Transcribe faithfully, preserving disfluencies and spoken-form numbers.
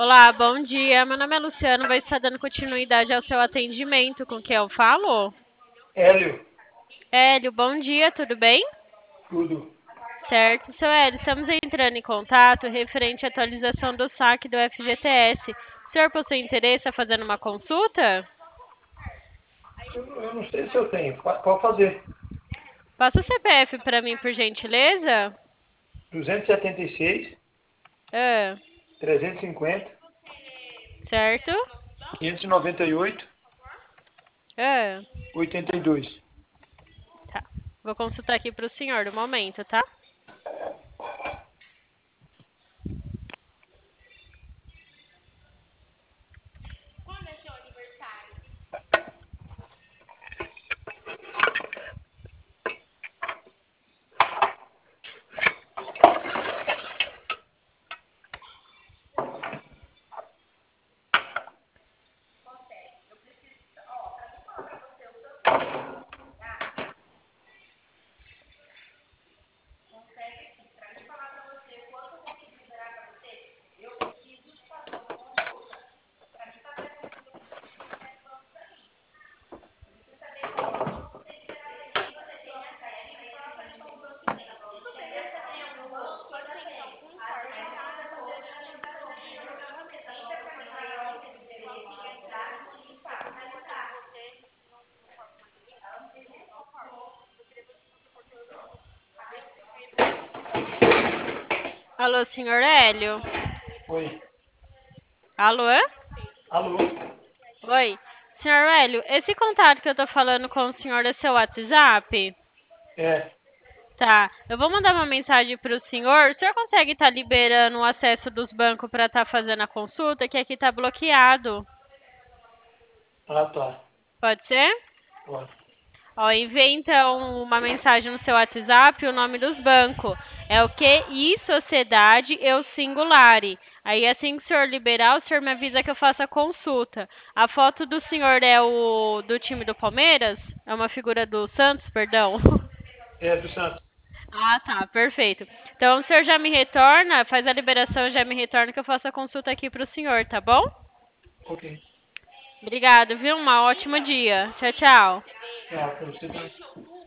Olá, bom dia. Meu nome é Luciano, vai estar dando continuidade ao seu atendimento. Com quem eu falo? Hélio, Hélio, bom dia, tudo bem? tudo. Certo, seu Hélio, estamos entrando em contato referente à atualização do saque do F G T S. O senhor possui interesse em fazer uma consulta? Eu, eu não sei se eu tenho. Pa- Pode fazer. Passa o C P F para mim, por gentileza? duzentos e setenta e seis, Ah, trezentos e cinquenta, certo? quinhentos e noventa e oito, Ah, oitenta e dois. tá. Vou consultar aqui para o senhor no momento, tá? Alô, senhor Hélio? Oi. Alô? Alô? Oi. Senhor Hélio, esse contato que eu tô falando com o senhor é seu WhatsApp? É. Tá. Eu vou mandar uma mensagem para o senhor. O senhor consegue estar liberando o acesso dos bancos para estar fazendo a consulta? Que aqui tá bloqueado. Ah, tá. Pode ser? Pode. Ó, envie então uma mensagem no seu WhatsApp, o nome dos bancos. É o Q I Sociedade Eu Singulare. Aí assim que o senhor liberar, o senhor me avisa que eu faça a consulta. A foto do senhor é o do time do Palmeiras? É uma figura do Santos, perdão. É, do Santos. Ah, tá, perfeito. Então o senhor já me retorna, faz a liberação, já me retorna que eu faço a consulta aqui para o senhor, tá bom? Ok. Obrigado, viu? Um ótimo dia. Tchau, tchau. Tchau, pra você também.